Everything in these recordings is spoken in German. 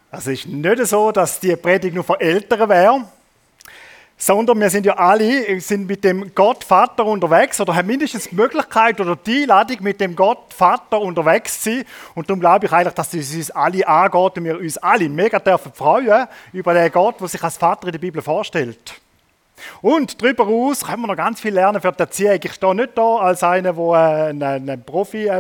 Also es ist nicht so, dass die Predigt nur für Eltern wäre, sondern wir sind ja alle mit dem Gott Vater unterwegs oder haben mindestens die Möglichkeit oder die Einladung, mit dem Gott Vater unterwegs zu sein. Und darum glaube ich eigentlich, dass es uns alle angeht und wir uns alle mega dürfen freuen über den Gott, der sich als Vater in der Bibel vorstellt. Und darüber hinaus können wir noch ganz viel lernen für die Erziehung. Ich stehe nicht da als einer, der ein Profi,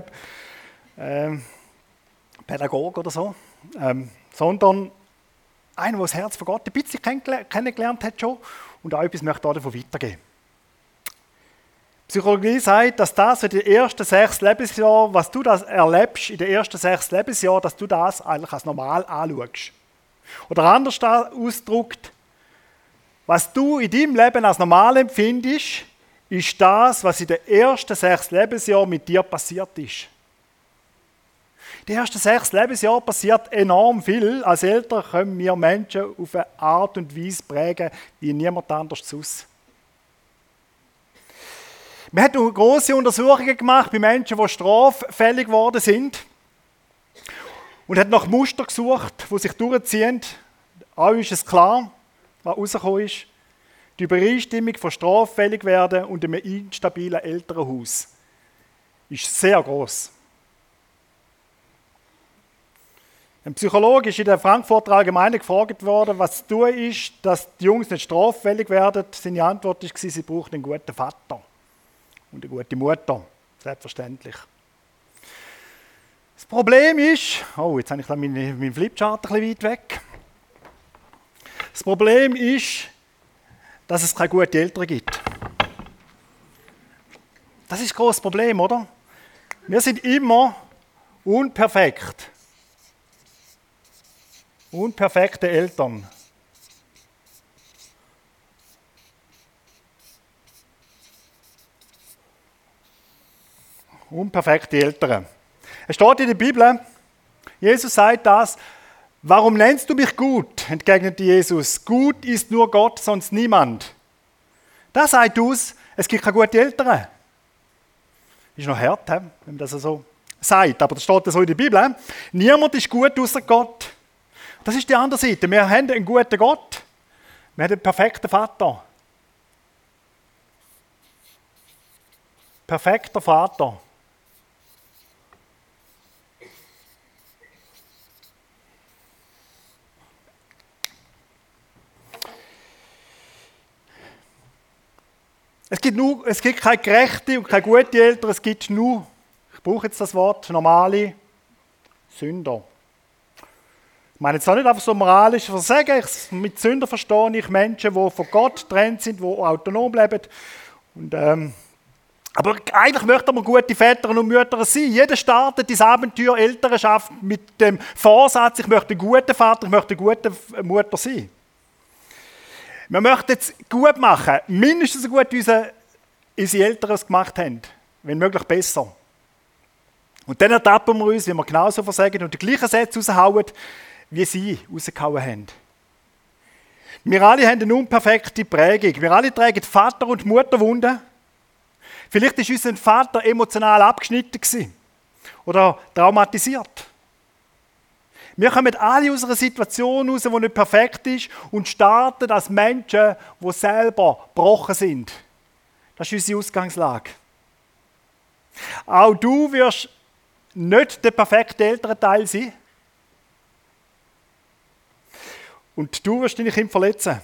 Pädagoge oder so, sondern einer, der das Herz von Gott ein bisschen kennengelernt hat schon und auch etwas möchte davon weitergeben. Die Psychologie sagt, dass das in den ersten 6 Lebensjahren, was du das erlebst, in den ersten 6 Lebensjahren, dass du das eigentlich als normal anschaust. Oder anders ausgedrückt, was du in deinem Leben als normal empfindest, ist das, was in den ersten 6 Lebensjahren mit dir passiert ist. In den ersten 6 Lebensjahren passiert enorm viel. Als Eltern können wir Menschen auf eine Art und Weise prägen, wie niemand anders sonst. Wir haben grosse Untersuchungen gemacht bei Menschen, die straffällig geworden sind. Und haben nach Mustern gesucht, die sich durchziehen. Auch ist es klar, was rausgekommen ist. Die Übereinstimmung von straffällig werden und einem instabilen Elternhaus ist sehr gross. Ein Psychologe ist in der Frankfurter Allgemeine gefragt worden, was zu tun ist, dass die Jungs nicht straffällig werden. Seine Antwort war, sie brauchen einen guten Vater und eine gute Mutter. Selbstverständlich. Das Problem ist, jetzt habe ich meinen Flipchart ein bisschen weit weg. Das Problem ist, dass es keine guten Eltern gibt. Das ist ein grosses Problem, oder? Wir sind immer unperfekt. Unperfekte Eltern. Unperfekte Eltern. Es steht in der Bibel, Jesus sagt das, warum nennst du mich gut? Entgegnete Jesus. Gut ist nur Gott, sonst niemand. Das sagt aus, es gibt keine guten Eltern. Ist noch hart, wenn man das so sagt, aber das steht so in der Bibel. Niemand ist gut außer Gott. Das ist die andere Seite. Wir haben einen guten Gott. Wir haben einen perfekten Vater. Perfekter Vater. Es gibt keine gerechte und keine gute Eltern, es gibt nur, ich brauche jetzt das Wort, normale Sünder. Ich meine jetzt auch nicht einfach so moralisch versagen. Mit Sünder verstehe ich Menschen, die von Gott getrennt sind, die autonom leben. Aber eigentlich möchten wir gute Väter und Mütter sein. Jeder startet ins Abenteuer Elternschaft mit dem Vorsatz, ich möchte ein guter Vater, ich möchte eine gute Mutter sein. Wir möchten es gut machen, mindestens so gut, wie unsere Eltern es gemacht haben, wenn möglich besser. Und dann ertappen wir uns, wie wir genauso versagen und die gleichen Sätze raushauen, wie sie rausgehauen haben. Wir alle haben eine unperfekte Prägung. Wir alle tragen Vater- und Mutterwunden. Vielleicht war unser Vater emotional abgeschnitten gewesen oder traumatisiert. Wir kommen alle aus einer Situation raus, die nicht perfekt ist und starten als Menschen, die selber gebrochen sind. Das ist unsere Ausgangslage. Auch du wirst nicht der perfekte Elternteil sein. Und du wirst deine Kinder verletzen.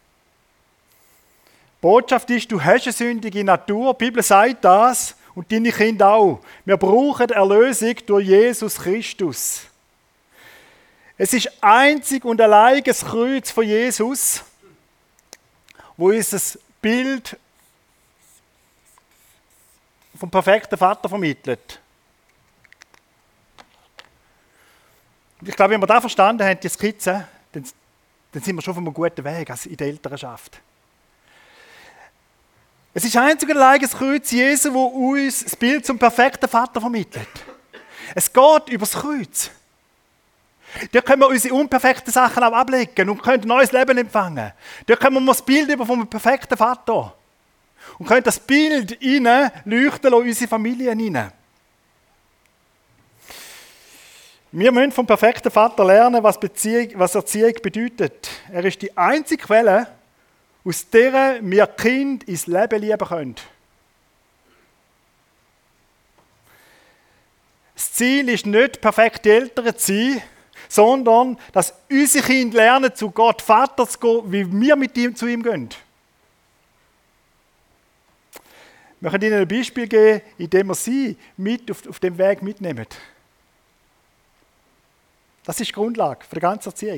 Die Botschaft ist, du hast eine sündige Natur. Die Bibel sagt das und deine Kinder auch. Wir brauchen Erlösung durch Jesus Christus. Es ist einzig und allein das Kreuz von Jesus, wo uns das Bild vom perfekten Vater vermittelt. Ich glaube, wenn wir das verstanden haben, die Skizze, dann sind wir schon auf einem guten Weg also in der Elternschaft. Es ist einzig und allein das Kreuz Jesu, das uns das Bild zum perfekten Vater vermittelt. Es geht über das Kreuz. Dort können wir unsere unperfekten Sachen auch ablegen und können ein neues Leben empfangen. Dort können wir das Bild über vom perfekten Vater und können das Bild leuchten lassen in unsere Familien hinein. Wir müssen vom perfekten Vater lernen, was Erziehung bedeutet. Er ist die einzige Quelle, aus der wir Kind ins Leben lieben können. Das Ziel ist nicht, perfekte Eltern zu sein, sondern dass unsere Kinder lernen, zu Gott Vater zu gehen, wie wir mit ihm zu ihm gehen. Wir können Ihnen ein Beispiel geben, indem wir sie mit auf dem Weg mitnehmen. Das ist die Grundlage für die ganze Erziehung.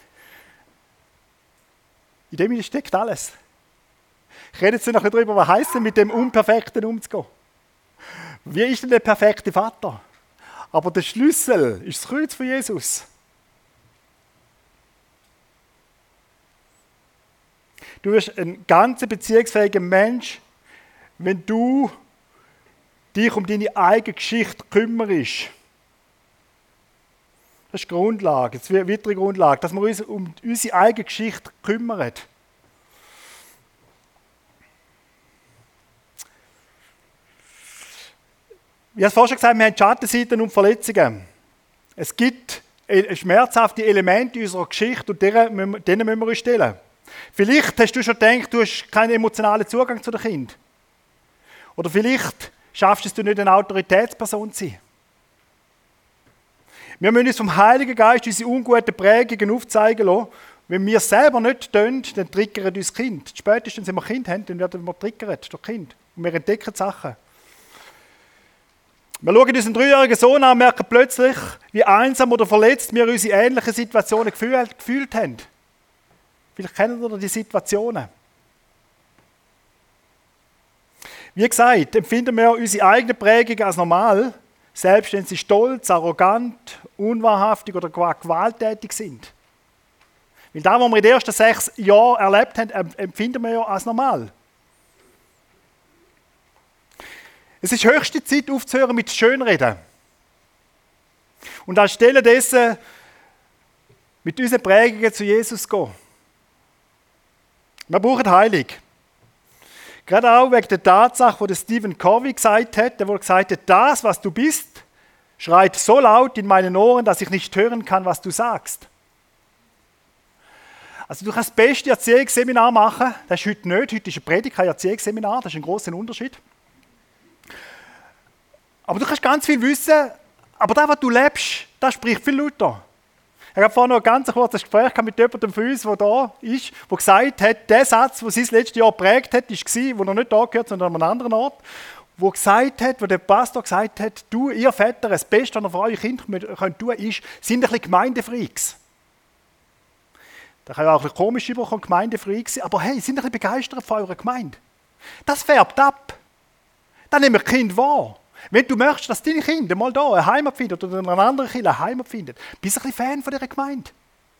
In dem steckt alles. Ich rede jetzt noch darüber, was heisst es, mit dem Unperfekten umzugehen. Wie ist denn der perfekte Vater? Aber der Schlüssel ist das Kreuz von Jesus. Du wirst ein ganz beziehungsfähiger Mensch, wenn du dich um deine eigene Geschichte kümmerst. Das ist die Grundlage, das ist eine weitere Grundlage, dass wir uns um unsere eigene Geschichte kümmern. Ich habe es vorhin schon gesagt, wir haben Schattenseiten und Verletzungen. Es gibt schmerzhafte Elemente in unserer Geschichte und denen müssen wir uns stellen. Vielleicht hast du schon gedacht, du hast keinen emotionalen Zugang zu dem Kind. Oder vielleicht schaffst du nicht, eine Autoritätsperson zu sein. Wir müssen uns vom Heiligen Geist unsere unguten Prägungen aufzeigen lassen. Wenn wir es selber nicht tun, dann triggern uns Kind. Spätestens, wenn wir Kind haben, dann werden wir triggert durch Kind. Und wir entdecken Sachen. Wir schauen unseren 3-jährigen Sohn an und merken plötzlich, wie einsam oder verletzt wir unsere ähnlichen Situationen gefühlt haben. Vielleicht kennen ihr die Situationen. Wie gesagt, empfinden wir unsere eigenen Prägungen als normal, selbst wenn sie stolz, arrogant, unwahrhaftig oder gewalttätig sind. Weil das, was wir in den ersten 6 Jahren erlebt haben, empfinden wir ja als normal. Es ist höchste Zeit, aufzuhören mit Schönreden. Und anstelle dessen mit unseren Prägungen zu Jesus gehen. Wir brauchen Heilung. Gerade auch wegen der Tatsache, die Stephen Covey gesagt hat, der wohl gesagt hat, das, was du bist, schreit so laut in meinen Ohren, dass ich nicht hören kann, was du sagst. Also du kannst das beste Erziehungsseminar machen, das ist heute nicht, heute ist ein Predigt, kein Erziehungsseminar, das ist ein grosser Unterschied. Aber du kannst ganz viel wissen, aber das, was du lebst, das spricht viel lauter. Ich habe vorhin noch ein ganz kurzes Gespräch mit jemandem von uns, der da ist, der gesagt hat, der Satz, der sein letztes Jahr geprägt hat, war, wo er nicht da gehört, sondern an einem anderen Ort, wo der Pastor gesagt hat, du, ihr Väter, das Beste, was ihr für eure Kinder tun könnt, ist, sind ein bisschen Gemeindefreaks. Da kann ja auch ein bisschen komisch überkommen, Gemeindefreaks sein, aber hey, sind ein bisschen begeistert von eurer Gemeinde. Das färbt ab. Dann nehmen wir Kind wahr. Wenn du möchtest, dass deine Kinder mal da eine Heimat finden oder in einer anderen Kirche eine Heimat finden, bist du ein bisschen Fan von dieser Gemeinde.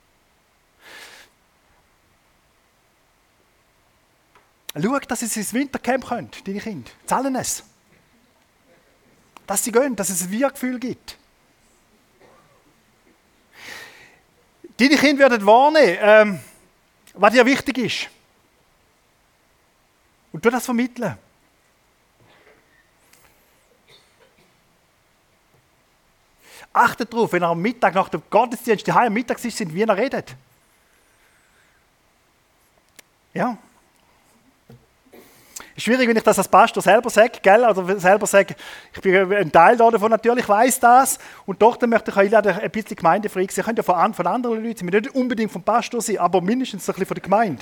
Schau, dass sie ins Wintercamp können, deine Kinder. Zahlen es. Dass sie gehen, dass es ein Wir-Gefühl gibt. Deine Kinder werden wahrnehmen, was dir wichtig ist. Und du das vermitteln. Achtet darauf, wenn er am Mittag nach dem Gottesdienst daheim am Mittag ist, wie er redet. Ja. Es ist schwierig, wenn ich das als Pastor selber sage, gell? Oder selber sage, ich bin ein Teil davon natürlich, weiss das. Und doch dann möchte ich euch ein bisschen Gemeindefreak sein. Ihr könnt ja von anderen Leuten sein, nicht unbedingt vom Pastor sein, aber mindestens ein bisschen von der Gemeinde.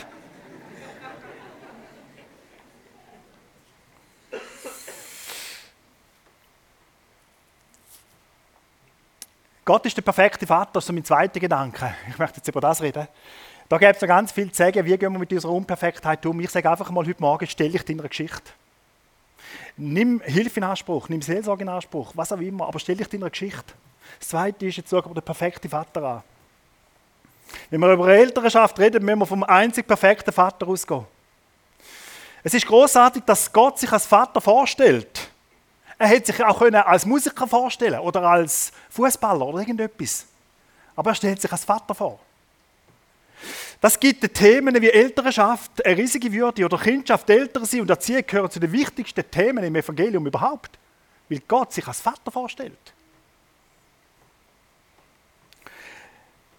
Gott ist der perfekte Vater, das ist so mein zweiter Gedanke. Ich möchte jetzt über das reden. Da gibt es noch ganz viel zu sagen, wie gehen wir mit unserer Unperfektheit um. Ich sage einfach mal, heute Morgen stelle ich deiner Geschichte. Nimm Hilfe in Anspruch, nimm Seelsorge in Anspruch, was auch immer, aber stell dich deiner Geschichte. Das Zweite ist, jetzt schauen wir den perfekten Vater an. Wenn wir über Elternschaft reden, müssen wir vom einzig perfekten Vater ausgehen. Es ist großartig, dass Gott sich als Vater vorstellt. Er hätte sich auch als Musiker vorstellen oder als Fußballer oder irgendetwas. Aber er stellt sich als Vater vor. Das gibt den Themen wie Elternschaft eine riesige Würde oder Kindschaft, Eltern sein und Erziehung gehören zu den wichtigsten Themen im Evangelium überhaupt. Weil Gott sich als Vater vorstellt.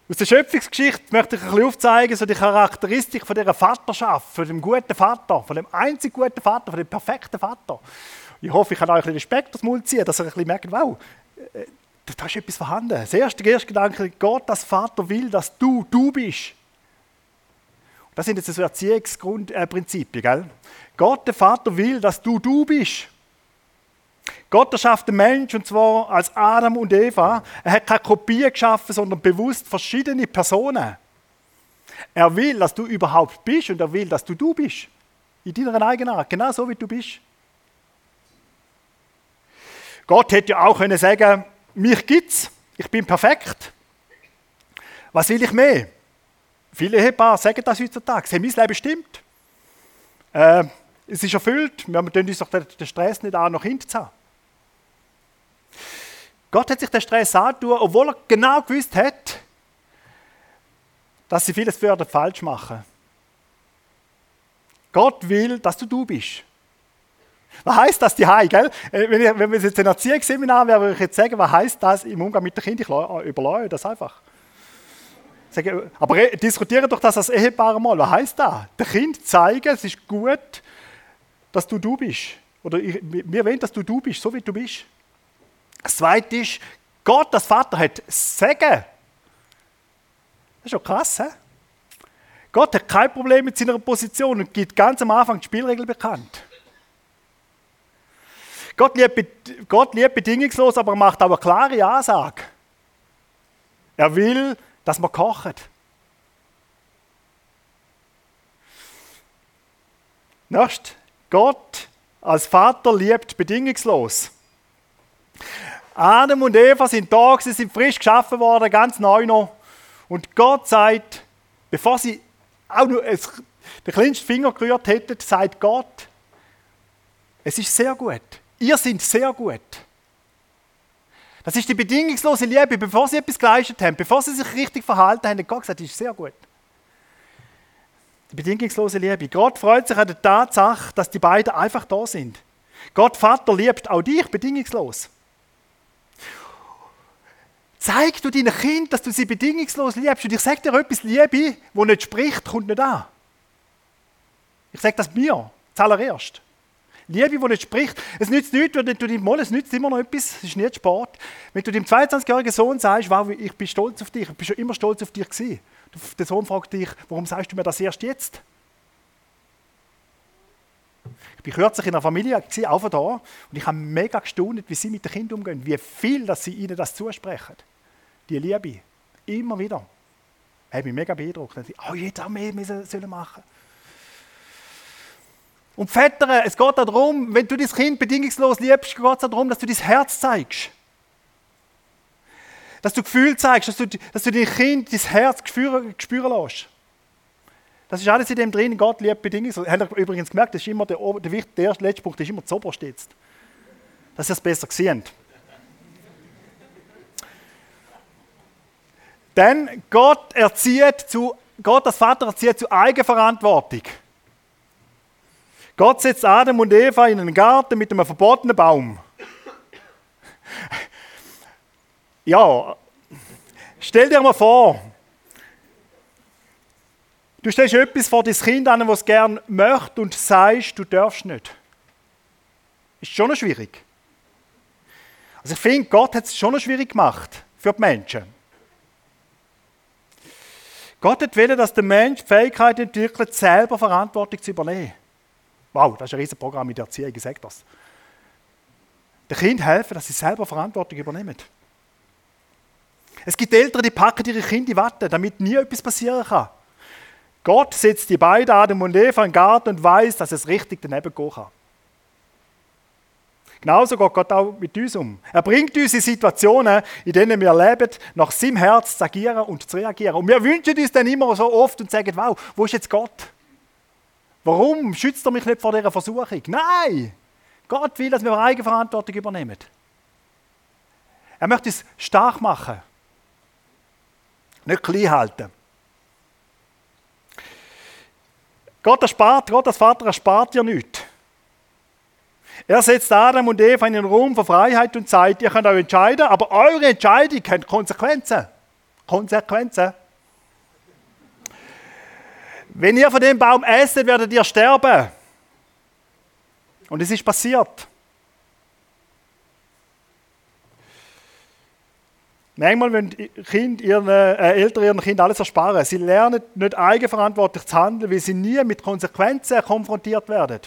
Aus der Schöpfungsgeschichte möchte ich ein bisschen aufzeigen, so die Charakteristik von dieser Vaterschaft, von dem guten Vater, von dem einzig guten Vater, von dem perfekten Vater. Ich hoffe, ich kann euch ein bisschen Respekt aufs Maul ziehen, dass ihr ein bisschen merkt, wow, da ist etwas vorhanden. Der erste Gedanke, Gott, das Vater will, dass du bist. Das sind jetzt so Erziehungsgrundprinzipien, gell? Gott, der Vater, will, dass du bist. Gott erschafft den Mensch, und zwar als Adam und Eva. Er hat keine Kopie geschaffen, sondern bewusst verschiedene Personen. Er will, dass du überhaupt bist, und er will, dass du bist. In deiner eigenen Art, genau so wie du bist. Gott hätte ja auch können sagen, mich gibt's, ich bin perfekt. Was will ich mehr? Viele Ehepaare sagen das heutzutage. Hey, mein Leben stimmt. Es ist erfüllt. Wir tun uns doch den Stress nicht auch noch hinzuziehen. Gott hat sich den Stress angetan, obwohl er genau gewusst hat, dass sie vieles falsch machen. Gott will, dass du bist. Was heisst das daheim, gell? Wenn wir jetzt ein Erziehungsseminar wären, würde ich jetzt sagen, was heisst das im Umgang mit den Kindern? Ich überlasse das einfach. Aber diskutiere doch das als Ehepaar mal. Was heisst das? Dem Kind zeigen, es ist gut, dass du bist. Oder wir wollen, dass du bist, so wie du bist. Das Zweite ist, Gott, das Vater, hat Segen. Das ist schon krass, he? Gott hat kein Problem mit seiner Position und gibt ganz am Anfang die Spielregeln bekannt. Gott liebt bedingungslos, aber er macht auch eine klare Ansage. Er will, dass man kocht. Nächst, Gott als Vater liebt bedingungslos. Adam und Eva sind da, sie sind frisch geschaffen worden, ganz neu noch. Und Gott sagt, bevor sie auch nur den kleinsten Finger gerührt hätten, sagt Gott, es ist sehr gut. Ihr seid sehr gut. Das ist die bedingungslose Liebe, bevor sie etwas geleistet haben, bevor sie sich richtig verhalten haben, hat Gott gesagt, es ist sehr gut. Die bedingungslose Liebe. Gott freut sich an der Tatsache, dass die beiden einfach da sind. Gott Vater liebt auch dich bedingungslos. Zeig du deinen Kindern, dass du sie bedingungslos liebst. Und ich sage dir etwas, Liebe, die nicht spricht, kommt nicht an. Ich sage das mir, zuallererst. Liebe, die nicht spricht. Es nützt nichts, wenn du dem es nützt immer noch etwas, es ist nicht Sport. Wenn du dem 22-jährigen Sohn sagst, wow, ich bin stolz auf dich, ich bin schon immer stolz auf dich gewesen. Der Sohn fragt dich, warum sagst du mir das erst jetzt? Ich war kürzlich in einer Familie, auch von da, und ich habe mega gestaunt, wie sie mit den Kindern umgehen, wie viel, dass sie ihnen das zusprechen. Die Liebe. Immer wieder. Hat mich mega beeindruckt. Oh, jeder auch mehr sollen machen. Und Väter, es geht darum, wenn du dein Kind bedingungslos liebst, geht es darum, dass du dein Herz zeigst. Dass du Gefühl zeigst, dass du dein Kind dein Herz spüren lässt. Das ist alles in dem drin, Gott liebt bedingungslos. Habt ihr übrigens gemerkt, das ist immer der letzte Punkt ist immer zuoberst jetzt. Dass ihr es besser seht. Denn Gott als Vater erzieht zu Eigenverantwortung. Gott setzt Adam und Eva in einen Garten mit einem verbotenen Baum. Ja, stell dir mal vor, du stellst etwas vor dein Kind an, das es gerne möchte und sagst, du darfst nicht. Ist schon noch schwierig. Also ich finde, Gott hat es schon noch schwierig gemacht für die Menschen. Gott hat wollen, dass der Mensch die Fähigkeit entwickelt, selber Verantwortung zu übernehmen. Wow, das ist ein riesiges Programm in der Erziehung, ich sage das. Den Kindern helfen, dass sie selber Verantwortung übernehmen. Es gibt Eltern, die packen ihre Kinder in Watte, damit nie etwas passieren kann. Gott setzt die beiden, Adam und Eva, in den Garten und weiß, dass es richtig daneben gehen kann. Genauso geht Gott auch mit uns um. Er bringt uns in Situationen, in denen wir leben, nach seinem Herz zu agieren und zu reagieren. Und wir wünschen uns dann immer so oft und sagen, wow, wo ist jetzt Gott? Warum schützt er mich nicht vor dieser Versuchung? Nein! Gott will, dass wir Eigenverantwortung übernehmen. Er möchte uns stark machen. Nicht klein halten. Gott als Vater erspart dir nichts. Er setzt Adam und Eva in einen Raum von Freiheit und sagt, ihr könnt euch entscheiden, aber eure Entscheidung hat Konsequenzen. Konsequenzen. Wenn ihr von dem Baum esset, werdet ihr sterben. Und es ist passiert. Manchmal wollen Eltern ihren Kindern alles ersparen. Sie lernen nicht eigenverantwortlich zu handeln, weil sie nie mit Konsequenzen konfrontiert werden.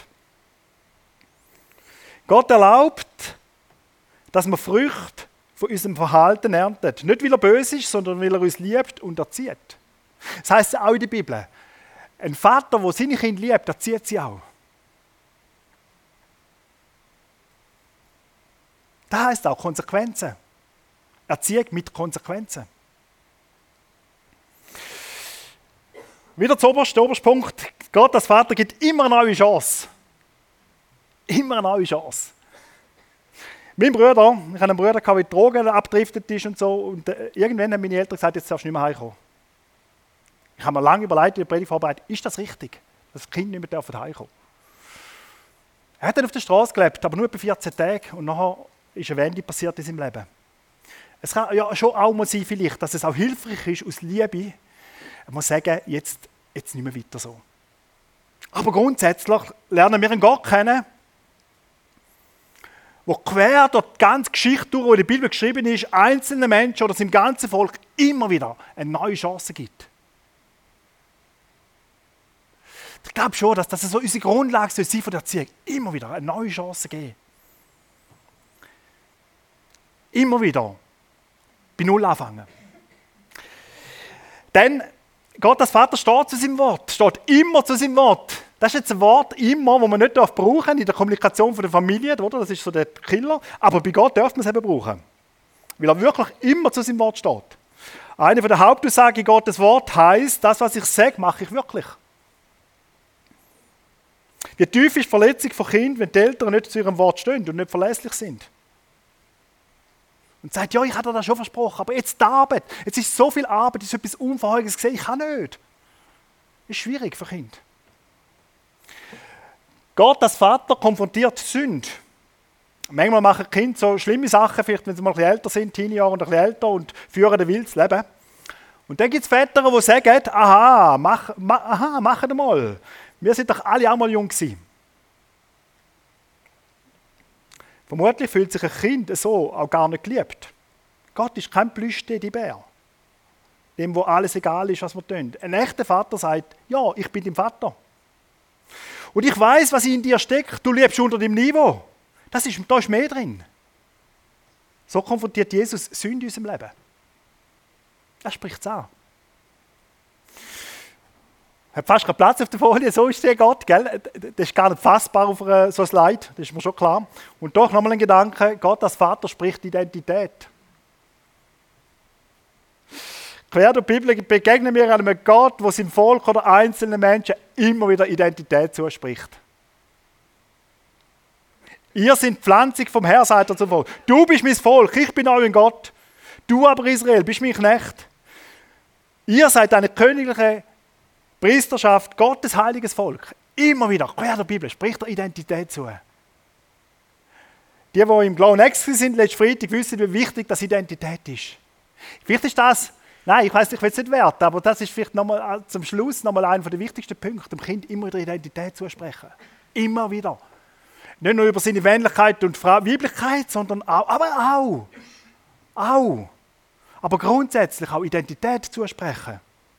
Gott erlaubt, dass wir Früchte von unserem Verhalten ernten. Nicht, weil er böse ist, sondern weil er uns liebt und erzieht. Das heisst auch in der Bibel. Ein Vater, der seine Kinder liebt, erzieht sie auch. Das heisst auch Konsequenzen. Erziehung mit Konsequenzen. Wieder der oberste Punkt. Gott als Vater gibt immer eine neue Chance. Immer eine neue Chance. Mein Bruder, ich hatte einen Bruder, der mit Drogen abgedriftet ist und so. Und irgendwann haben meine Eltern gesagt, jetzt darfst du nicht mehr heimkommen. Ich habe mir lange überlegt, in der Predigt vorbereitet, ist das richtig, dass das Kind nicht mehr heimkommen darf? Er hat dann auf der Straße gelebt, aber nur etwa 14 Tage. Und nachher ist eine Wende passiert in seinem Leben. Es kann ja schon auch mal sein, vielleicht, dass es auch hilfreich ist, aus Liebe, man sagen, jetzt nicht mehr weiter so. Aber grundsätzlich lernen wir einen Gott kennen, der quer durch die ganze Geschichte durch, die in der Bibel geschrieben ist, einzelnen Menschen oder seinem ganzen Volk immer wieder eine neue Chance gibt. Ich glaube schon, dass das so unsere Grundlage soll sein von der Erziehung. Immer wieder eine neue Chance geben. Immer wieder. Bei Null anfangen. Denn Gott als Vater steht zu seinem Wort, steht immer zu seinem Wort. Das ist jetzt ein Wort immer, das man nicht brauchen darf in der Kommunikation von der Familie, oder? Das ist so der Killer. Aber bei Gott darf man es eben brauchen. Weil er wirklich immer zu seinem Wort steht. Eine der Hauptaussagen Gottes Wort heisst, das, was ich sage, mache ich wirklich. Wie tief ist die Verletzung von Kindern, wenn die Eltern nicht zu ihrem Wort stehen und nicht verlässlich sind? Und sagt, ja, ich habe dir das schon versprochen, aber jetzt die Arbeit, jetzt ist so viel Arbeit, es ist etwas Unverheuges gesehen, ich kann nicht. Das ist schwierig für Kinder. Gott als Vater konfrontiert Sünde. Manchmal machen Kinder so schlimme Sachen, vielleicht wenn sie mal ein bisschen älter sind, Teenie-Jahre und ein bisschen älter und führen ein wildes Leben. Und dann gibt es Väter, die sagen, aha, mach mal. Wir sind doch alle auch mal jung gewesen. Vermutlich fühlt sich ein Kind so auch gar nicht geliebt. Gott ist kein Plüsch-Teddybär. Dem, wo alles egal ist, was wir tun. Ein echter Vater sagt, ja, ich bin dein Vater. Und ich weiß, was in dir steckt. Du lebst unter dem Niveau. Da ist mehr drin. So konfrontiert Jesus Sünde in unserem Leben. Er spricht es an. Hat fast keinen Platz auf der Folie, so ist der Gott, gell? Das ist gar nicht fassbar auf so ein Slide, das ist mir schon klar. Und doch nochmal ein Gedanke, Gott als Vater spricht Identität. Quer durch die Bibel begegnen wir einem Gott, der seinem Volk oder einzelnen Menschen immer wieder Identität zuspricht. Ihr seid die Pflanzung vom Herrn, sagt er zum Volk. Du bist mein Volk, ich bin euer Gott. Du aber, Israel, bist mein Knecht. Ihr seid eine königliche Priesterschaft, Gottes heiliges Volk. Immer wieder, quer der Bibel, spricht er Identität zu. Die im Glow Next sind letzten Freitag, wissen, wie wichtig das Identität ist. Vielleicht ist das, nein, ich weiß, ich will es nicht werten, aber das ist vielleicht nochmal zum Schluss nochmal einer der wichtigsten Punkte, dem Kind immer wieder Identität zusprechen. Immer wieder. Nicht nur über seine Männlichkeit und Weiblichkeit, sondern auch, aber grundsätzlich auch Identität zusprechen.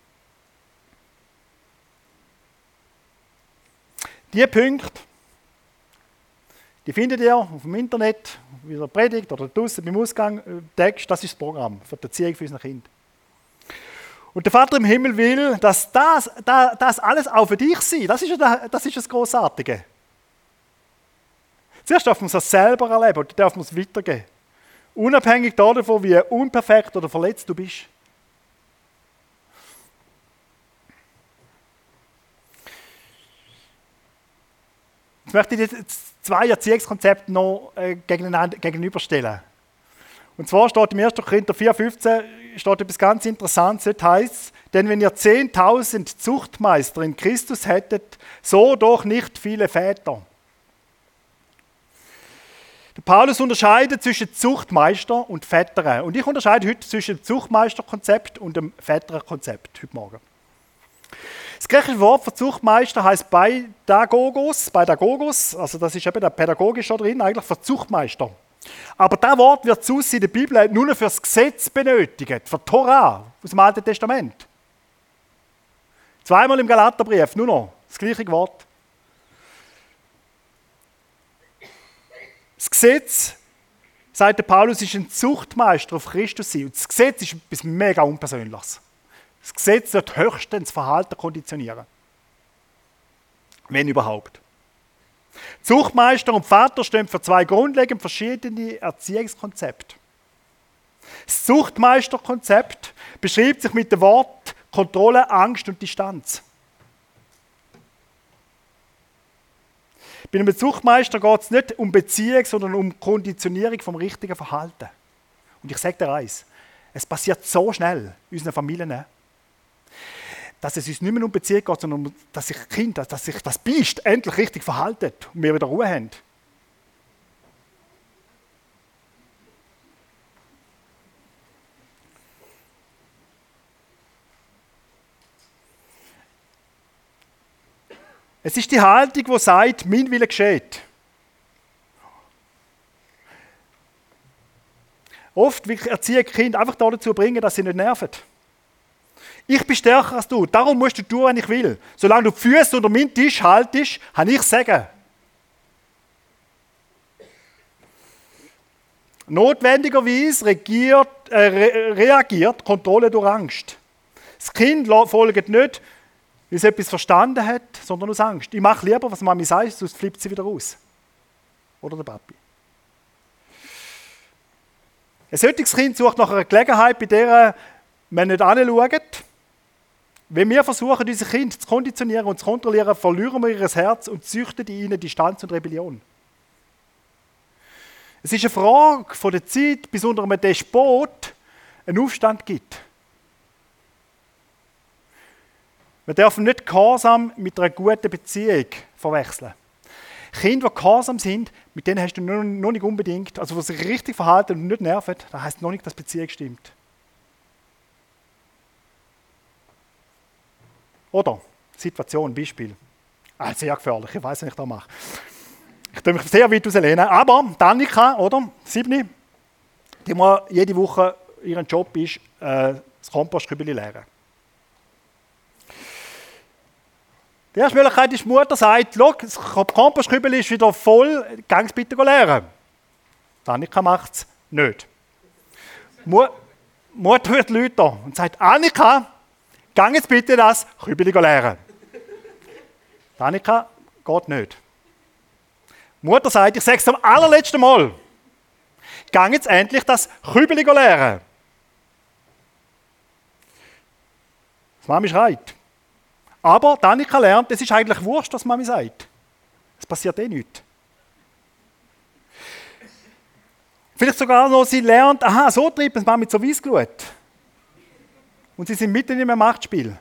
Diese Punkte, die findet ihr auf dem Internet, wie der Predigt oder draußen beim Ausgang, Text, das ist das Programm für die Erziehung für unser Kind. Und der Vater im Himmel will, dass das alles auch für dich sein. Das ist das Grossartige. Zuerst darf man es selber erleben und dann darf man es weitergeben. Unabhängig davon, wie unperfekt oder verletzt du bist. Jetzt möchte ich jetzt zwei Erziehungskonzepte noch gegenüberstellen. Und zwar steht im 1. Korinther 4,15 steht etwas ganz Interessantes. Dort heißt es, denn wenn ihr 10.000 Zuchtmeister in Christus hättet, so doch nicht viele Väter. Der Paulus unterscheidet zwischen Zuchtmeister und Vätern. Und ich unterscheide heute zwischen dem Zuchtmeisterkonzept und dem Väterkonzept heute Morgen. Das griechische Wort für Zuchtmeister heißt Pädagogos, also das ist eben der pädagogische drin, eigentlich für Zuchtmeister. Aber das Wort wird in der Bibel nur noch für das Gesetz benötigt, für Torah aus dem Alten Testament. Zweimal im Galaterbrief, nur noch das gleiche Wort. Das Gesetz, sagt der Paulus, ist ein Zuchtmeister auf Christus sein. Und das Gesetz ist etwas mega Unpersönliches. Das Gesetz wird höchstens das Verhalten konditionieren. Wenn überhaupt. Zuchtmeister und Vater stehen für zwei grundlegend verschiedene Erziehungskonzepte. Das Zuchtmeisterkonzept beschreibt sich mit dem Wort Kontrolle, Angst und Distanz. Bei einem Zuchtmeister geht es nicht um Beziehung, sondern um Konditionierung vom richtigen Verhalten. Und ich sage dir eins, es passiert so schnell in unseren Familien, dass es uns nicht mehr um Beziehung geht, sondern um, dass sich Kinder, dass sich das Biest endlich richtig verhalten und wir wieder Ruhe haben. Es ist die Haltung, die sagt, mein Wille geschieht. Oft will ich erziehe Kinder einfach dazu bringen, dass sie nicht nerven. Ich bin stärker als du, darum musst du tun, was ich will. Solange du die Füße unter meinen Tisch haltest, habe ich Sagen. Notwendigerweise reagiert Kontrolle durch Angst. Das Kind folgt nicht, weil es etwas verstanden hat, sondern aus Angst. Ich mache lieber, was Mami sagt, sonst flippt sie wieder raus. Oder der Papi. Ein solches Kind sucht nach einer Gelegenheit, bei der man nicht hinschaut. Wenn wir versuchen, unser Kind zu konditionieren und zu kontrollieren, verlieren wir ihr Herz und züchten in ihnen Distanz und Rebellion. Es ist eine Frage von der Zeit, bis unter einem Despot einen Aufstand gibt. Wir dürfen nicht Gehorsam mit einer guten Beziehung verwechseln. Kinder, die gehorsam sind, mit denen hast du noch nicht unbedingt, also die sich richtig verhalten und nicht nerven, das heisst noch nicht, dass die Beziehung stimmt. Oder, Situation, Beispiel. Sehr gefährlich, ich weiß, was ich da mache. Ich tue mich sehr weit rauslehnen. Aber Annika, oder, 7, die muss jede Woche, ihren Job ist, das Kompostkübel leeren. Die erste Möglichkeit ist, die Mutter sagt, schau, das Kompostkübel ist wieder voll, geh es bitte leeren. Annika macht es nicht. Mutter wird lauter und sagt, Annika, geh jetzt bitte das Kübel leeren. Annika geht nicht. Die Mutter sagt, ich sage es zum allerletzten Mal, geh jetzt endlich das Kübel leeren. Die Mami schreit. Aber Annika lernt, es ist eigentlich wurscht, was Mami sagt. Es passiert eh nichts. Vielleicht sogar noch, sie lernt, aha, so treibt es Mami zur Weissglut. Und sie sind mitten in einem Machtspiel.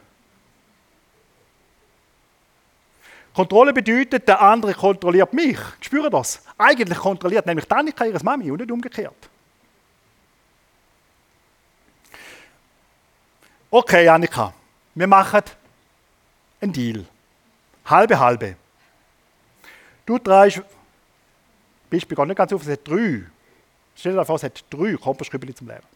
Kontrolle bedeutet, der andere kontrolliert mich. Spüren das? Eigentlich kontrolliert nämlich Annika ihre Mami und nicht umgekehrt. Okay, Annika, wir machen ein Deal. Halbe. Du trägst, Beispiel geht nicht ganz auf, es hat 3. Stell dir vor, es hat 3 Kompostkübel zum Leeren.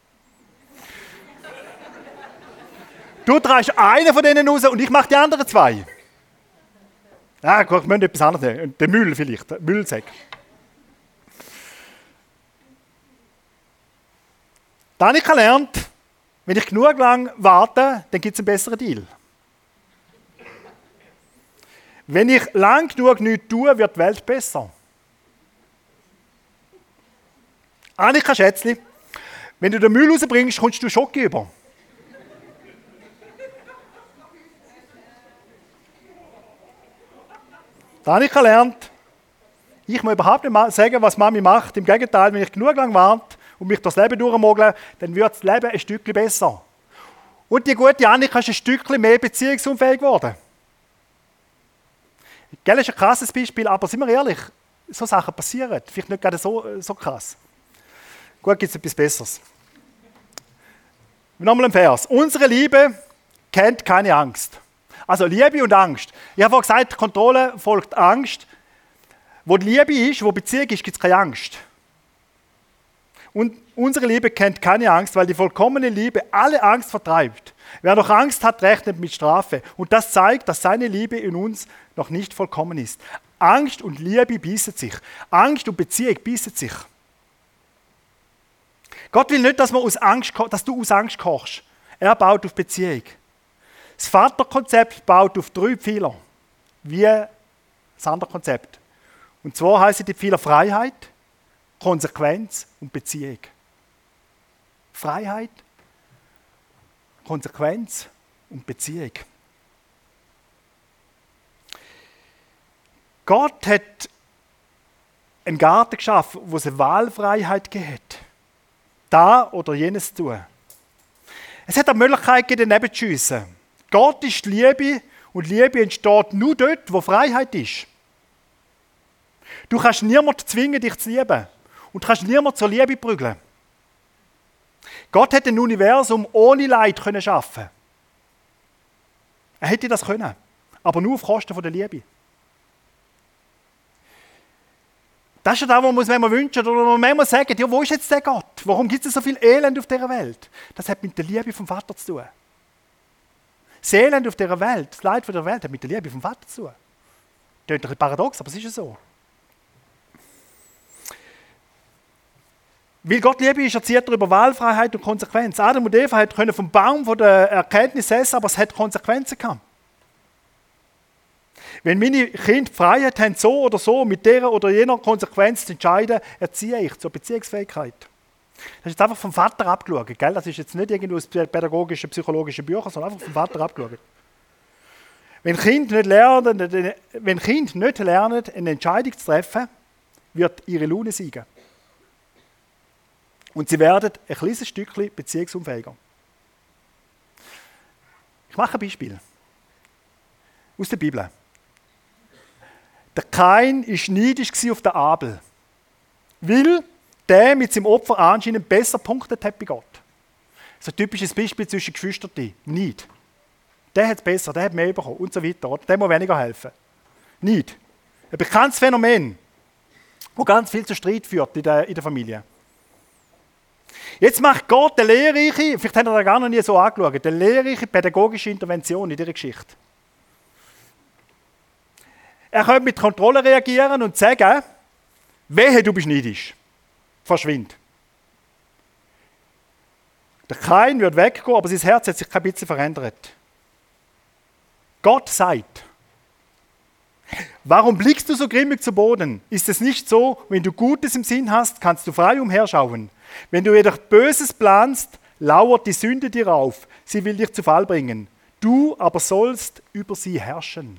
Du trägst einen von denen raus und ich mache die anderen 2. Ja, gut, ich möchte etwas anderes nehmen. Den Müll vielleicht, den Müllsack. Annika lernt, wenn ich genug lang warte, dann gibt es einen besseren Deal. Wenn ich lang genug nichts tue, wird die Welt besser. Annika Schätzli, wenn du den Müll rausbringst, kommst du Schoki über. Annika lernt, ich muss überhaupt nicht sagen, was Mami macht. Im Gegenteil, wenn ich genug lang warte und mich durchs Leben durchmogle, dann wird das Leben ein Stückchen besser. Und die gute Annika ist ein Stückchen mehr beziehungsunfähig geworden. Gell, ist ein krasses Beispiel, aber sind wir ehrlich, so Sachen passieren. Vielleicht nicht gerade so krass. Gut, gibt es etwas Besseres. Nochmal ein Vers. Unsere Liebe kennt keine Angst. Also Liebe und Angst. Ich habe vorhin gesagt, Kontrolle folgt Angst. Wo die Liebe ist, wo Beziehung ist, gibt es keine Angst. Und unsere Liebe kennt keine Angst, weil die vollkommene Liebe alle Angst vertreibt. Wer noch Angst hat, rechnet mit Strafe. Und das zeigt, dass seine Liebe in uns noch nicht vollkommen ist. Angst und Liebe beißen sich. Angst und Beziehung beißen sich. Gott will nicht, dass du aus Angst kochst. Er baut auf Beziehung. Das Vaterkonzept baut auf 3 Pfeiler, wie das andere Konzept. Und zwar heissen die Pfeiler Freiheit, Konsequenz und Beziehung. Freiheit, Konsequenz und Beziehung. Gott hat einen Garten geschaffen, wo es eine Wahlfreiheit gibt. Da oder jenes zu tun. Es hat eine Möglichkeit gegeben, daneben zu schiessen. Gott ist die Liebe und Liebe entsteht nur dort, wo Freiheit ist. Du kannst niemanden zwingen, dich zu lieben. Und du kannst niemanden zur Liebe prügeln. Gott hätte ein Universum ohne Leid schaffen können. Er hätte das können, aber nur auf Kosten der Liebe. Das ist ja das, was man manchmal wünschen oder manchmal sagen, ja, wo ist jetzt der Gott? Warum gibt es so viel Elend auf dieser Welt? Das hat mit der Liebe vom Vater zu tun. Das Elend auf dieser Welt, das Leid der Welt hat mit der Liebe vom Vater zu tun. Das klingt ein paradox, aber es ist ja so. Weil Gott Liebe ist, erzählt er über Wahlfreiheit und Konsequenz. Adam und Eva können vom Baum von der Erkenntnis essen, aber es hat Konsequenzen gehabt. Wenn meine Kinder die Freiheit haben, so oder so, mit der oder jener Konsequenz zu entscheiden, erziehe ich zur Beziehungsfähigkeit. Das ist jetzt einfach vom Vater abgeschaut, gell? Das ist jetzt nicht irgendwo aus pädagogischen, psychologischen Büchern, sondern einfach vom Vater abgeschaut. Wenn Kinder nicht lernen, eine Entscheidung zu treffen, wird ihre Laune siegen. Und sie werden ein kleines Stückchen beziehungsunfähiger. Ich mache ein Beispiel. Aus der Bibel. Der Kain war neidisch auf den Abel, weil der mit seinem Opfer anscheinend besser punktet hat bei Gott. So ein typisches Beispiel zwischen Geschwistern. Neid. Der hat es besser, der hat mehr bekommen und so weiter. Der muss weniger helfen. Neid. Ein bekanntes Phänomen, das ganz viel zu Streit führt in der Familie. Jetzt macht Gott eine lehrreiche, vielleicht hat er das gar noch nie so angeschaut, eine lehrreiche pädagogische Intervention in dieser Geschichte. Er könnte mit Kontrolle reagieren und sagen, wehe, du bist neidisch. Verschwind. Der Kain wird weggehen, aber sein Herz hat sich kein bisschen verändert. Gott sagt, warum blickst du so grimmig zu Boden? Ist es nicht so, wenn du Gutes im Sinn hast, kannst du frei umherschauen. Wenn du jedoch Böses planst, lauert die Sünde dir auf. Sie will dich zu Fall bringen. Du aber sollst über sie herrschen.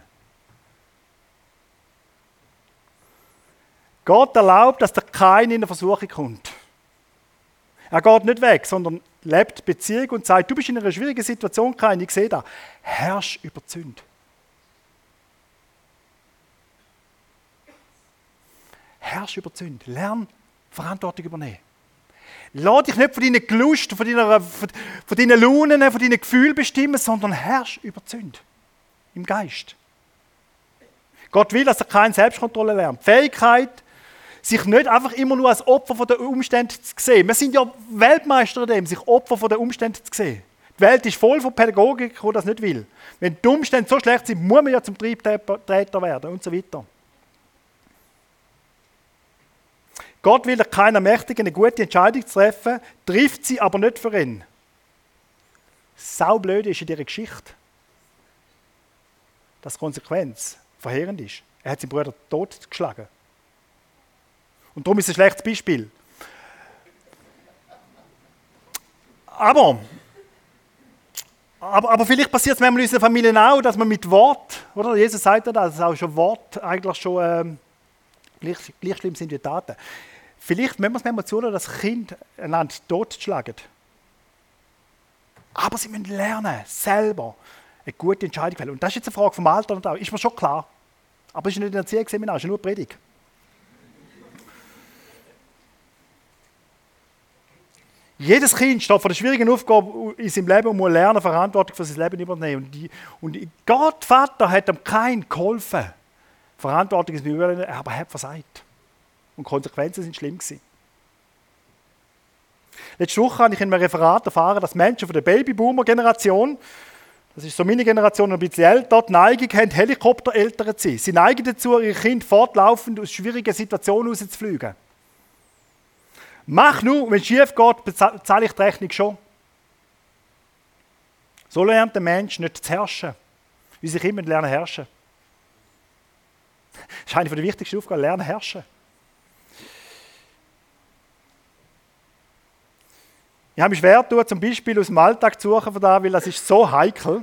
Gott erlaubt, dass der Kain in eine Versuchung kommt. Er geht nicht weg, sondern lebt Beziehung und sagt, du bist in einer schwierigen Situation, Kain, ich sehe das. Herrsch über die Sünde. Herrsch über die Sünde. Lern Verantwortung übernehmen. Lass dich nicht von deinen Gelusten, von deinen Launen, von deinen Gefühlen bestimmen, sondern herrsch über die Sünde. Im Geist. Gott will, dass er keine Selbstkontrolle lernt. Die Fähigkeit, sich nicht einfach immer nur als Opfer der Umstände zu sehen. Wir sind ja Weltmeister in dem, sich Opfer der Umstände zu sehen. Die Welt ist voll von Pädagogik, die das nicht will. Wenn die Umstände so schlecht sind, muss man ja zum Triebtäter werden und so weiter. Gott will keiner Mächtigen eine gute Entscheidung treffen, trifft sie aber nicht für ihn. Saublöd ist in dieser Geschichte, dass die Konsequenz verheerend ist. Er hat seinen Bruder totgeschlagen. Und darum ist es ein schlechtes Beispiel. Aber vielleicht passiert es manchmal in unseren Familien auch, dass man mit Wort, oder? Jesus sagt ja das, dass auch schon Wort eigentlich schon gleich schlimm sind wie Taten. Vielleicht müssen wir es manchmal zulassen, dass Kinder einander totschlagen. Aber sie müssen lernen, selber eine gute Entscheidung zu fällen. Und das ist jetzt eine Frage vom Alter und auch. Ist mir schon klar. Aber es ist nicht ein Erziehungsseminar, es ist nur Predigt. Jedes Kind steht vor der schwierigen Aufgabe in seinem Leben und muss lernen, Verantwortung für sein Leben übernehmen. Und Gott, Vater, hat ihm kein geholfen. Verantwortung ist mir übernehmen, aber er hat versagt. Und die Konsequenzen sind schlimm gewesen. Letzte Woche habe ich in einem Referat erfahren, dass Menschen von der Babyboomer-Generation, das ist so meine Generation ein bisschen älter, die Neigung haben, Helikoptereltern zu sein. Sie neigen dazu, ihre Kinder fortlaufend aus schwierigen Situationen rauszufliegen. Mach nur, wenn es schief geht, bezahle ich die Rechnung schon. So lernt der Mensch nicht zu herrschen, wie sich immer lernen herrschen. Das ist eine der wichtigsten Aufgaben, lernen herrschen. Ich habe mich schwer getan, zum Beispiel aus dem Alltag zu suchen, weil das ist so heikel.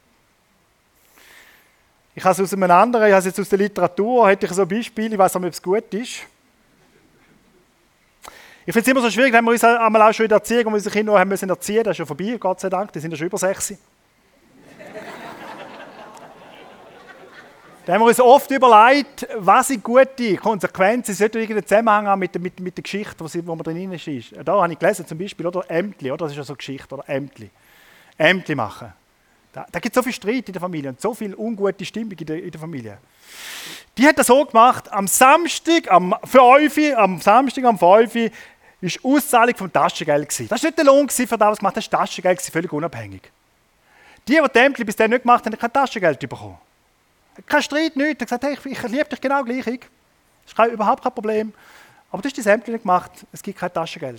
Ich habe es aus einem anderen, ich habe es jetzt aus der Literatur, hätte ich so ein Beispiel, ich weiß nicht, ob es gut ist. Ich finde es immer so schwierig, wenn wir uns einmal auch schon in der Erziehung, und unsere Kinder haben müssen erziehen, das ist schon vorbei, Gott sei Dank, die sind ja schon über 6. Da haben wir uns oft überlegt, was sind gute Konsequenzen, sollte irgendeinen Zusammenhang haben mit der Geschichte, wo man drin ist. Da habe ich gelesen, zum Beispiel, oder Ämtli, oder? Das ist ja so eine Geschichte, oder Ämtli. Ämtli machen. Da gibt es so viel Streit in der Familie und so viel ungute Stimmung in der Familie. Die hat das so gemacht, am Samstag, am 5. war Auszahlung vom Taschengeld. Das war nicht der Lohn für das, was gemacht hat, das Taschengeld, völlig unabhängig. Die Ämtli bis dann nicht gemacht haben, haben kein Taschengeld bekommen. Kein Streit, nichts. Er hat gesagt, hey, ich liebe dich genau gleich. Das ist überhaupt kein Problem. Aber du hast das Ämtli nicht gemacht, es gibt kein Taschengeld.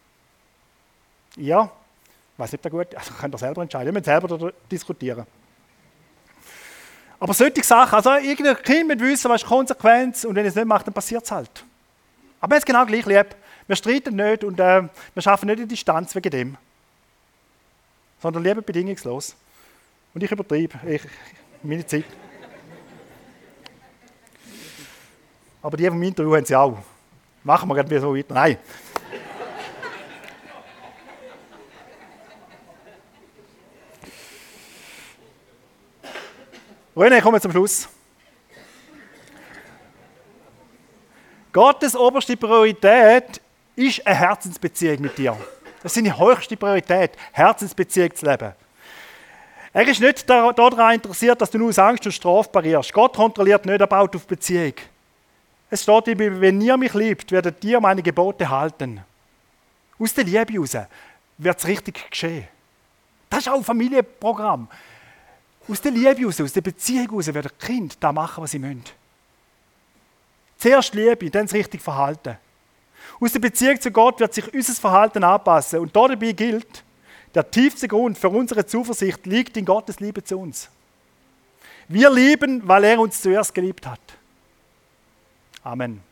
Ja, ich weiß nicht, ob das gut ist. Also könnt ihr selber entscheiden, ihr müsst selber darüber diskutieren. Aber solche Sachen, also irgendein Kind mit wissen, was ist die Konsequenz, und wenn es nicht macht, dann passiert es halt. Aber wir haben es genau gleich lieb. Wir streiten nicht und wir schaffen nicht die Distanz wegen dem. Sondern lieben bedingungslos. Und ich übertreibe meine Zeit. Aber die vom Interview haben sie auch. Machen wir gerade so weiter. Nein. René, kommen wir zum Schluss. Gottes oberste Priorität ist eine Herzensbeziehung mit dir. Das ist seine höchste Priorität, Herzensbeziehung zu leben. Er ist nicht daran interessiert, dass du nur aus Angst und Strafe parierst. Gott kontrolliert nicht, er baut auf Beziehung. Es steht in der Bibel, wenn ihr mich liebt, werdet ihr meine Gebote halten. Aus der Liebe heraus wird es richtig geschehen. Das ist auch ein Familienprogramm. Aus der Liebe heraus, aus der Beziehung heraus wird ein Kind da machen, was sie müssen. Zuerst Liebe, dann das richtige Verhalten. Aus der Beziehung zu Gott wird sich unser Verhalten anpassen. Und dabei gilt, der tiefste Grund für unsere Zuversicht liegt in Gottes Liebe zu uns. Wir lieben, weil er uns zuerst geliebt hat. Amen.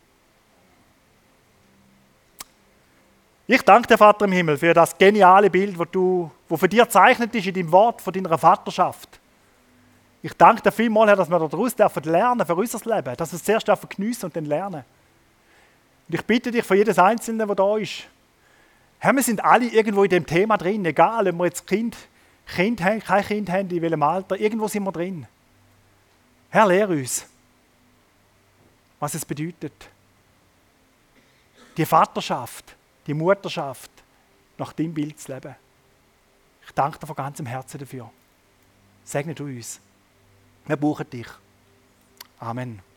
Ich danke dir, Vater im Himmel, für das geniale Bild, das für dich gezeichnet ist in deinem Wort von deiner Vaterschaft. Ich danke dir vielmals, Herr, dass wir daraus lernen für unser Leben, dass wir es zuerst geniessen und dann lernen. Und ich bitte dich für jedes Einzelne, der da ist. Herr, wir sind alle irgendwo in dem Thema drin, egal ob wir jetzt Kind haben, kein Kind haben, in welchem Alter, irgendwo sind wir drin. Herr, lehre uns, was es bedeutet. Die Vaterschaft, die Mutterschaft, nach deinem Bild zu leben. Ich danke dir von ganzem Herzen dafür. Segne du uns. Wir brauchen dich. Amen.